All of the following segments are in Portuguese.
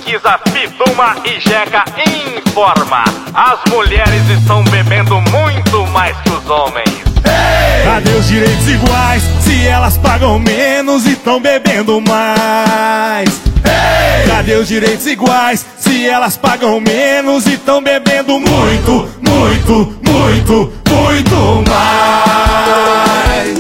Pesquisa Fiduma e Jeca informa: as mulheres estão bebendo muito mais que os homens. Cadê os direitos iguais? Se elas pagam menos e estão bebendo mais. Cadê os direitos iguais? Se elas pagam menos e estão bebendo muito, muito, muito, muito mais.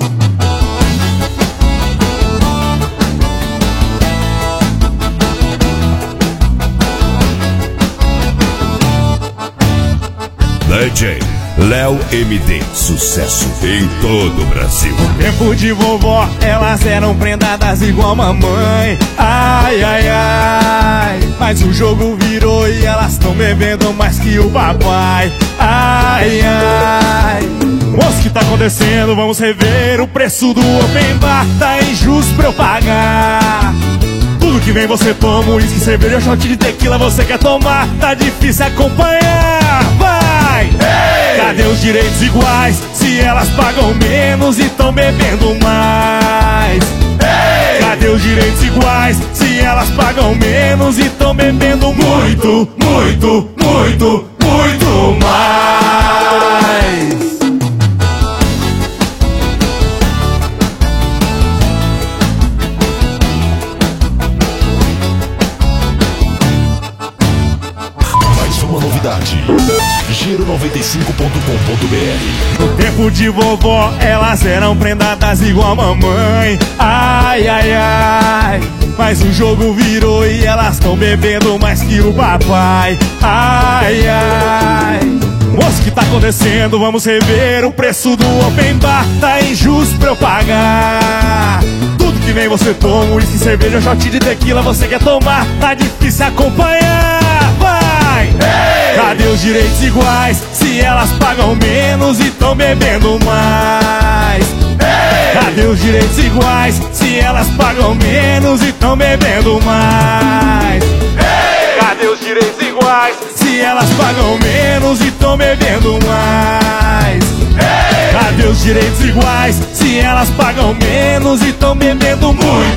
DJ Léo MD, sucesso em todo o Brasil. No tempo de vovó, elas eram prendadas igual mamãe. Ai, ai, ai. Mas o jogo virou e elas estão bebendo mais que o papai. Ai, ai. Moço, o que tá acontecendo? Vamos rever o preço do open bar. Tá injusto pra eu pagar. Tudo que vem você toma, uísque, cerveja, shot de tequila você quer tomar. Tá difícil acompanhar, vai! Cadê os direitos iguais? Se elas pagam menos e tão bebendo mais. Cadê os direitos iguais? Se elas pagam menos e tão bebendo muito, muito, muito, muito mais. Giro95.com.br. No tempo de vovó, elas eram prendadas igual a mamãe. Ai, ai, ai. Mas o jogo virou e elas estão bebendo mais que o papai. Ai, ai. Moço, o que tá acontecendo? Vamos rever o preço do open bar. Tá injusto pra eu pagar. Tudo que vem você toma, uísque, cerveja, shot de tequila você quer tomar. Tá difícil acompanhar, vai! Cadê os direitos iguais? Se elas pagam menos e tão bebendo mais. Cadê os direitos iguais? Se elas pagam menos e tão bebendo mais. Cadê os direitos iguais? Se elas pagam menos e tão bebendo mais. Cadê os direitos iguais? Se elas pagam menos e tão bebendo muito.